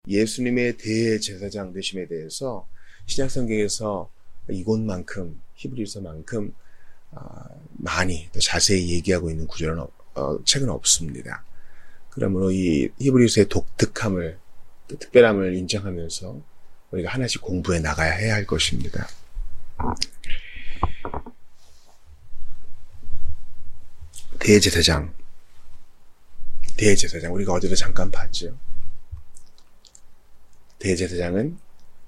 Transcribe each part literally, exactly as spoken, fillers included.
예수님의 대제사장 되심에 대해서 신약성경에서 이곳만큼, 히브리서만큼 많이 또 자세히 얘기하고 있는 구절은 어, 책은 없습니다. 그러므로 이 히브리서의 독특함을, 또 특별함을 인정하면서 우리가 하나씩 공부해 나가야 해야 할 것입니다. 대제사장, 대제사장 우리가 어제도 잠깐 봤죠. 대제사장은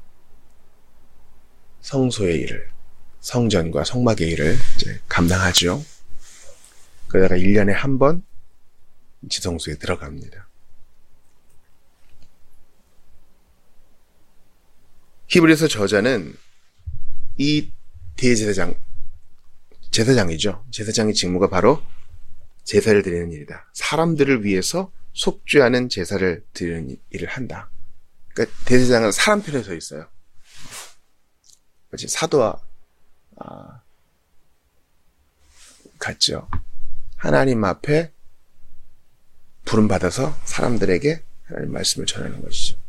성소의 일을, 성전과 성막의 일을 이제 감당하죠. 그러다가 일 년에 한 번 지성소에 들어갑니다. 히브리서 저자는 이 대제사장, 제사장이죠. 제사장의 직무가 바로 제사를 드리는 일이다. 사람들을 위해서 속죄하는 제사를 드리는 일을 한다. 그러니까 대제사장은 사람 편에 서 있어요. 마치 사도와 아, 같죠. 하나님 앞에 부름받아서 사람들에게 하나님 말씀을 전하는 것이죠.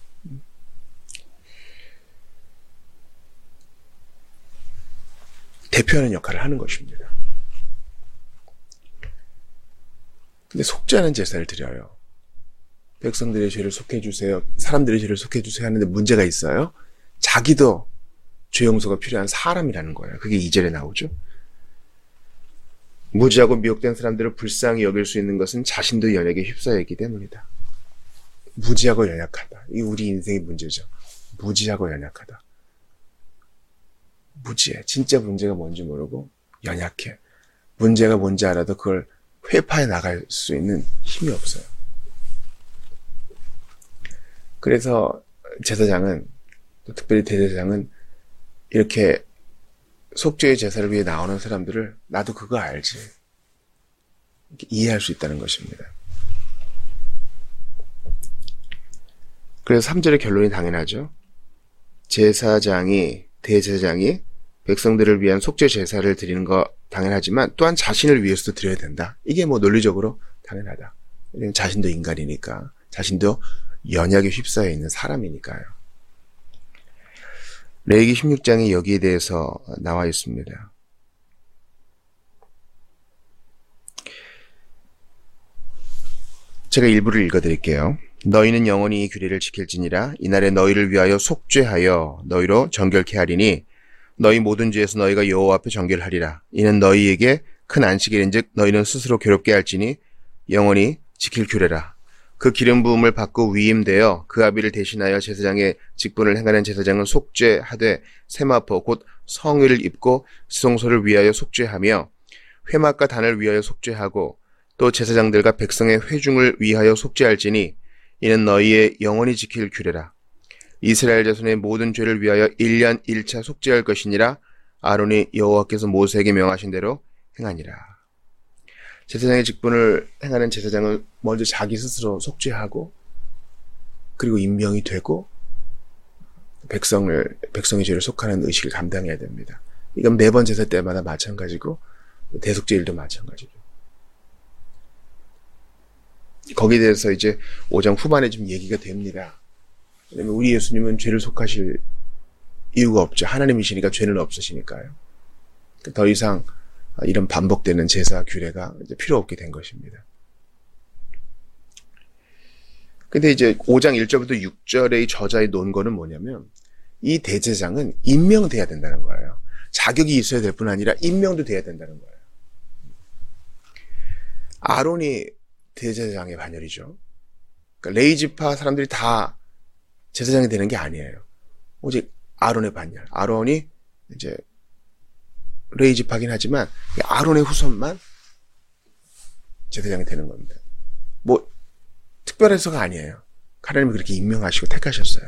대표하는 역할을 하는 것입니다. 근데 속죄하는 제사를 드려요. 백성들의 죄를 속해주세요. 사람들의 죄를 속해주세요 하는데 문제가 있어요. 자기도 죄 용서가 필요한 사람이라는 거예요. 그게 이 절에 나오죠. 무지하고 미혹된 사람들을 불쌍히 여길 수 있는 것은 자신도 연약에 휩싸여 있기 때문이다. 무지하고 연약하다. 이게 우리 인생의 문제죠. 무지하고 연약하다. 무지해. 진짜 문제가 뭔지 모르고 연약해. 문제가 뭔지 알아도 그걸 회파해 나갈 수 있는 힘이 없어요. 그래서 제사장은, 또 특별히 대제사장은 이렇게 속죄의 제사를 위해 나오는 사람들을 나도 그거 알지, 이렇게 이해할 수 있다는 것입니다. 그래서 삼 절의 결론이 당연하죠. 제사장이, 대제사장이 백성들을 위한 속죄 제사를 드리는 거 당연하지만 또한 자신을 위해서도 드려야 된다. 이게 뭐 논리적으로 당연하다. 왜냐면 자신도 인간이니까, 자신도 연약에 휩싸여 있는 사람이니까요. 레위기 십육 장이 여기에 대해서 나와 있습니다. 제가 일부를 읽어드릴게요. 너희는 영원히 이 규례를 지킬지니라. 이날에 너희를 위하여 속죄하여 너희로 정결케 하리니 너희 모든 죄에서 너희가 여호와 앞에 정결하리라. 이는 너희에게 큰 안식일인즉 너희는 스스로 괴롭게 할지니 영원히 지킬 규례라. 그 기름 부음을 받고 위임되어 그 아비를 대신하여 제사장의 직분을 행하는 제사장은 속죄하되 세마포 곧 성의를 입고 지성소를 위하여 속죄하며 회막과 단을 위하여 속죄하고 또 제사장들과 백성의 회중을 위하여 속죄할지니 이는 너희의 영원히 지킬 규례라. 이스라엘 자손의 모든 죄를 위하여 일 년 일 차 속죄할 것이니라. 아론이 여호와께서 모세에게 명하신 대로 행하니라. 제사장의 직분을 행하는 제사장은 먼저 자기 스스로 속죄하고 그리고 임명이 되고 백성을, 백성의 죄를 속하는 의식을 감당해야 됩니다. 이건 매번 제사 때마다 마찬가지고 대속죄일도 마찬가지죠. 거기에 대해서 이제 오 장 후반에 좀 얘기가 됩니다. 왜냐면 우리 예수님은 죄를 속하실 이유가 없죠. 하나님이시니까 죄는 없으시니까요. 더 이상 이런 반복되는 제사 규례가 이제 필요 없게 된 것입니다. 근데 이제 오 장 일 절부터 육 절의 저자의 논거는 뭐냐면 이 대제사장은 임명돼야 된다는 거예요. 자격이 있어야 될 뿐 아니라 임명도 돼야 된다는 거예요. 아론이 대제사장의 반열이죠. 그러니까 레위지파 사람들이 다 제사장이 되는 게 아니에요. 오직 아론의 반열. 아론이 이제 레위지파긴 하지만 아론의 후손만 제사장이 되는 겁니다. 뭐 특별해서가 아니에요. 하나님이 그렇게 임명하시고 택하셨어요.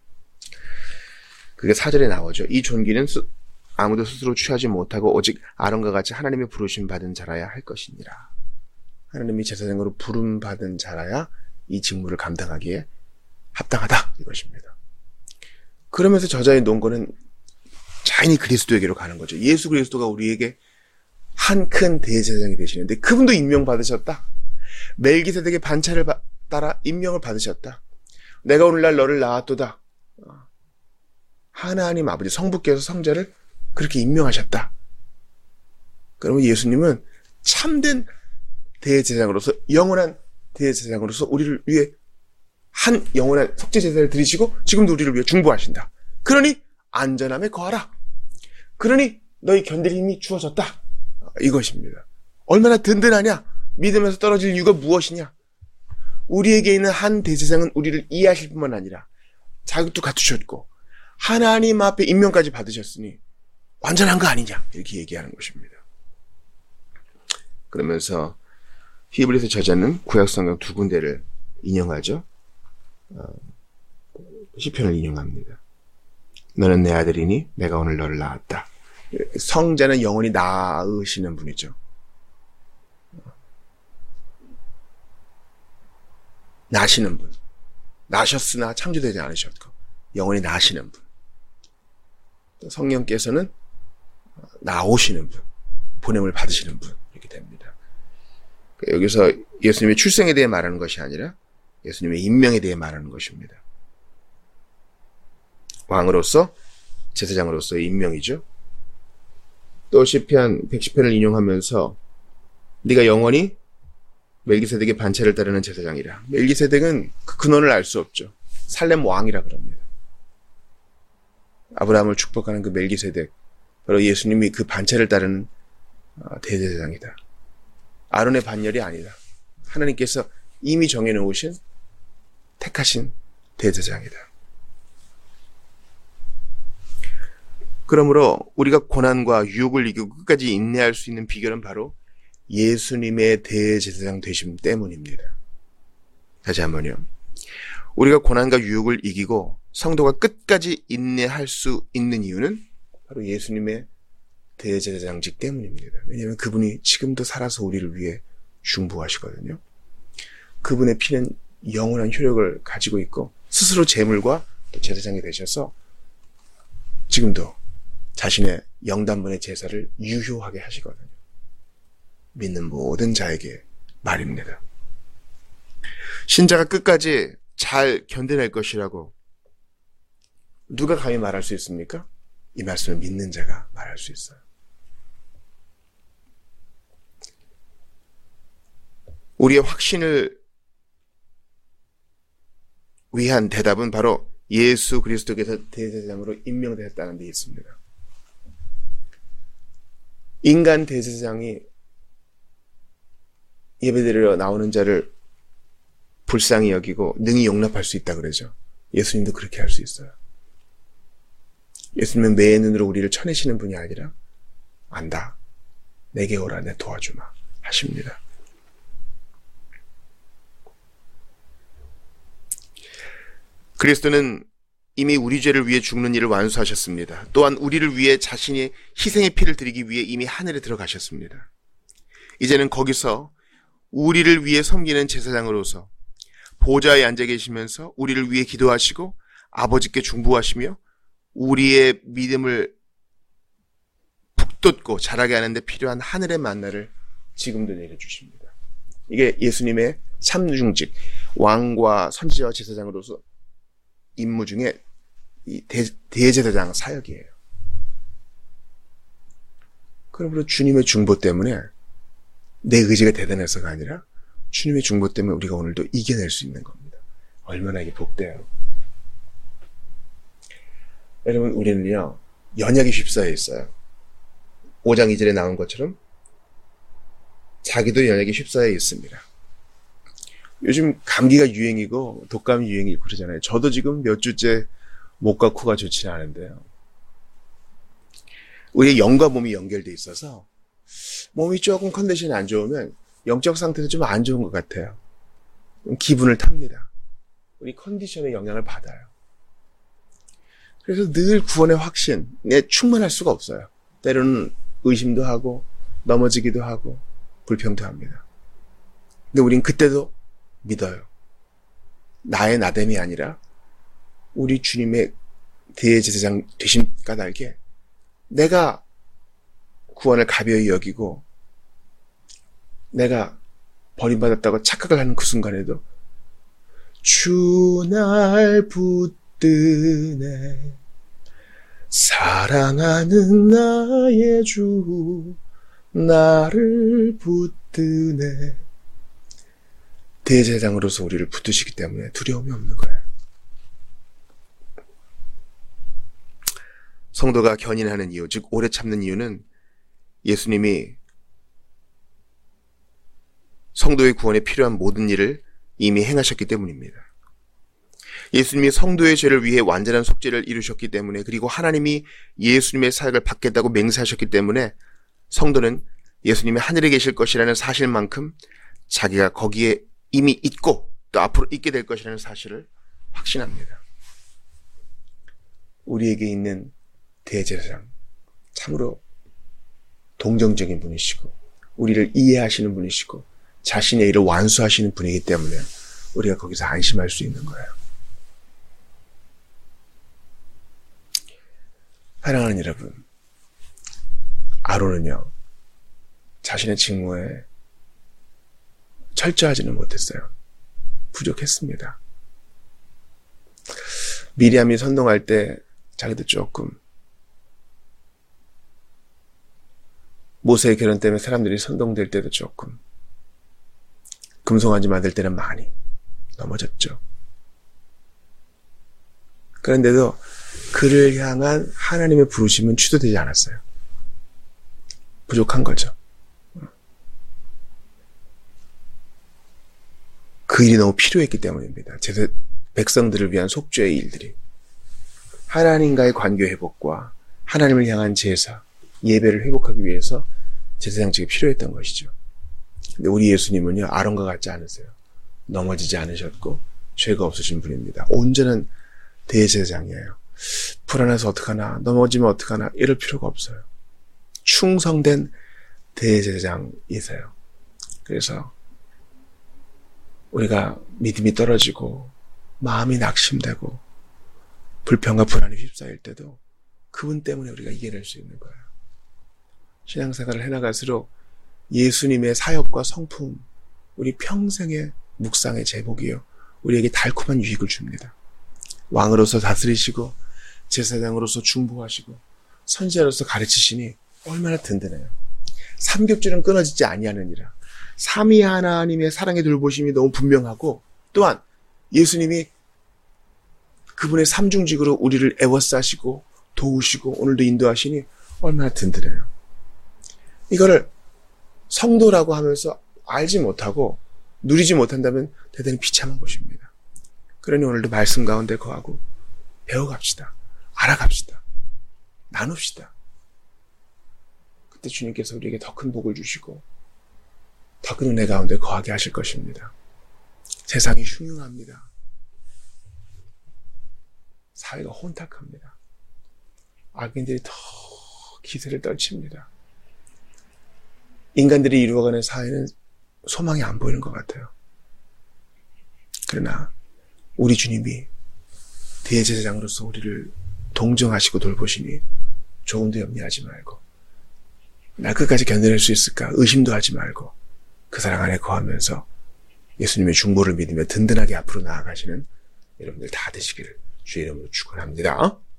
그게 사 절에 나오죠. 이 존귀는 스, 아무도 스스로 취하지 못하고 오직 아론과 같이 하나님의 부르심 받은 자라야 할 것이니라. 하나님이 제사장으로 부름 받은 자라야 이 직무를 감당하기에 합당하다 이것입니다. 그러면서 저자의 논거는 자연히 그리스도에게로 가는 거죠. 예수 그리스도가 우리에게 한 큰 대제사장이 되시는데 그분도 임명받으셨다. 멜기세덱의 반차를 따라 임명을 받으셨다. 내가 오늘날 너를 낳았도다. 하나님 아버지 성부께서 성자를 그렇게 임명하셨다. 그러면 예수님은 참된 대제사장으로서, 영원한 대제사장으로서 우리를 위해 한 영원한 속죄 제사를 드리시고 지금도 우리를 위해 중보하신다. 그러니 안전함에 거하라. 그러니 너희 견딜 힘이 주어졌다. 이것입니다. 얼마나 든든하냐? 믿음에서 떨어질 이유가 무엇이냐? 우리에게 있는 한 대제사장은 우리를 이해하실 뿐만 아니라 자격도 갖추셨고 하나님 앞에 임명까지 받으셨으니 완전한 거 아니냐? 이렇게 얘기하는 것입니다. 그러면서 히브리서 저자는 구약성경 두 군데를 인용하죠. 시편을 인용합니다. 너는 내 아들이니 내가 오늘 너를 낳았다. 성자는 영원히 낳으시는 분이죠. 나시는 분. 나셨으나 창조되지 않으셨고 영원히 나시는 분. 또 성령께서는 나오시는 분. 보냄을 받으시는 분. 이렇게 됩니다. 여기서 예수님의 출생에 대해 말하는 것이 아니라 예수님의 임명에 대해 말하는 것입니다. 왕으로서, 제사장으로서의 임명이죠. 또 시편 백십 편을 인용하면서 네가 영원히 멜기세덱의 반차를 따르는 제사장이라. 멜기세덱은 그 근원을 알 수 없죠. 살렘 왕이라 그럽니다. 아브라함을 축복하는 그 멜기세덱, 바로 예수님이 그 반차를 따르는 대제사장이다. 아론의 반열이 아니다. 하나님께서 이미 정해놓으신 택하신 대제사장이다. 그러므로 우리가 고난과 유혹을 이기고 끝까지 인내할 수 있는 비결은 바로 예수님의 대제사장 되심 때문입니다. 다시 한번요. 우리가 고난과 유혹을 이기고 성도가 끝까지 인내할 수 있는 이유는 바로 예수님의 대제사장직 때문입니다. 왜냐하면 그분이 지금도 살아서 우리를 위해 중보하시거든요. 그분의 피는 영원한 효력을 가지고 있고 스스로 제물과 제사장이 되셔서 지금도 자신의 영단번의 제사를 유효하게 하시거든요. 믿는 모든 자에게 말입니다. 신자가 끝까지 잘 견뎌낼 것이라고 누가 감히 말할 수 있습니까? 이 말씀을 믿는 자가 말할 수 있어요. 우리의 확신을 위한 대답은 바로 예수 그리스도께서 대제사장으로 임명되었다는 데 있습니다. 인간 대제사장이 예배드리러 나오는 자를 불쌍히 여기고 능히 용납할 수 있다 그러죠. 예수님도 그렇게 할 수 있어요. 예수님은 매의 눈으로 우리를 쳐내시는 분이 아니라 안다. 내게 오라 내 도와주마 하십니다. 그리스도는 이미 우리 죄를 위해 죽는 일을 완수하셨습니다. 또한 우리를 위해 자신이 희생의 피를 드리기 위해 이미 하늘에 들어가셨습니다. 이제는 거기서 우리를 위해 섬기는 제사장으로서 보좌에 앉아 계시면서 우리를 위해 기도하시고 아버지께 중보하시며 우리의 믿음을 북돋고 자라게 하는 데 필요한 하늘의 만나를 지금도 내려주십니다. 이게 예수님의 삼중직, 왕과 선지자와 제사장으로서 임무 중에 이 대, 대제사장 사역이에요. 그러므로 주님의 중보 때문에 내 의지가 대단해서가 아니라 주님의 중보 때문에 우리가 오늘도 이겨낼 수 있는 겁니다. 얼마나 이게 복돼요. 여러분, 우리는요 연약이 휩싸여 있어요. 오 장 이 절에 나온 것처럼 자기도 연약이 휩싸여 있습니다. 요즘 감기가 유행이고 독감이 유행이고 그러잖아요. 저도 지금 몇 주째 목과 코가 좋지 않은데요. 우리의 영과 몸이 연결돼 있어서 몸이 조금 컨디션이 안 좋으면 영적 상태도 좀 안 좋은 것 같아요. 기분을 탑니다. 우리 컨디션에 영향을 받아요. 그래서 늘 구원의 확신에 충만할 수가 없어요. 때로는 의심도 하고 넘어지기도 하고 불평도 합니다. 근데 우린 그때도 믿어요. 나의 나됨이 아니라 우리 주님의 대제사장 되신 까닭에 내가 구원을 가벼이 여기고 내가 버림받았다고 착각을 하는 그 순간에도 주 날 붙드네. 사랑하는 나의 주 나를 붙드네. 대제사장으로서 우리를 붙드시기 때문에 두려움이 없는 거예요. 성도가 견인하는 이유, 즉 오래 참는 이유는 예수님이 성도의 구원에 필요한 모든 일을 이미 행하셨기 때문입니다. 예수님이 성도의 죄를 위해 완전한 속죄를 이루셨기 때문에, 그리고 하나님이 예수님의 사역을 받겠다고 맹세하셨기 때문에 성도는 예수님이 하늘에 계실 것이라는 사실만큼 자기가 거기에 이미 있고 또 앞으로 있게 될 것이라는 사실을 확신합니다. 우리에게 있는 대제사장, 참으로 동정적인 분이시고 우리를 이해하시는 분이시고 자신의 일을 완수하시는 분이기 때문에 우리가 거기서 안심할 수 있는 거예요. 사랑하는 여러분, 아론은요 자신의 직무에 철저하지는 못했어요. 부족했습니다. 미리암이 선동할 때 자기도 조금, 모세의 결혼 때문에 사람들이 선동될 때도 조금, 금송아지 만들 때는 많이 넘어졌죠. 그런데도 그를 향한 하나님의 부르심은 취소되지 않았어요. 부족한 거죠. 그 일이 너무 필요했기 때문입니다. 제사, 백성들을 위한 속죄의 일들이. 하나님과의 관계 회복과 하나님을 향한 제사, 예배를 회복하기 위해서 제사장직이 필요했던 것이죠. 근데 우리 예수님은요, 아론과 같지 않으세요. 넘어지지 않으셨고 죄가 없으신 분입니다. 온전한 대제사장이에요. 불안해서 어떡하나, 넘어지면 어떡하나 이럴 필요가 없어요. 충성된 대제사장이세요. 그래서 우리가 믿음이 떨어지고 마음이 낙심되고 불평과 불안이 휩싸일 때도 그분 때문에 우리가 이겨낼 수 있는 거예요. 신앙생활을 해나갈수록 예수님의 사역과 성품, 우리 평생의 묵상의 제복이요, 우리에게 달콤한 유익을 줍니다. 왕으로서 다스리시고 제사장으로서 중보하시고 선지자로서 가르치시니 얼마나 든든해요. 삼겹줄은 끊어지지 아니하느니라. 삼위 하나님의 사랑의 돌보심이 너무 분명하고, 또한 예수님이 그분의 삼중직으로 우리를 애워싸시고 도우시고 오늘도 인도하시니 얼마나 든든해요. 이거를 성도라고 하면서 알지 못하고 누리지 못한다면 대단히 비참한 것입니다. 그러니 오늘도 말씀 가운데 거하고 배워갑시다. 알아갑시다. 나눕시다. 그때 주님께서 우리에게 더 큰 복을 주시고 더 큰 은혜 가운데 거하게 하실 것입니다. 세상이 흉흉합니다. 사회가 혼탁합니다. 악인들이 더 기세를 떨칩니다. 인간들이 이루어가는 사회는 소망이 안 보이는 것 같아요. 그러나 우리 주님이 대제사장으로서 우리를 동정하시고 돌보시니 조금도 염려하지 말고, 나 끝까지 견뎌낼 수 있을까 의심도 하지 말고 그 사랑 안에 거하면서 예수님의 중보를 믿으며 든든하게 앞으로 나아가시는 여러분들 다 되시기를 주의 이름으로 축원합니다.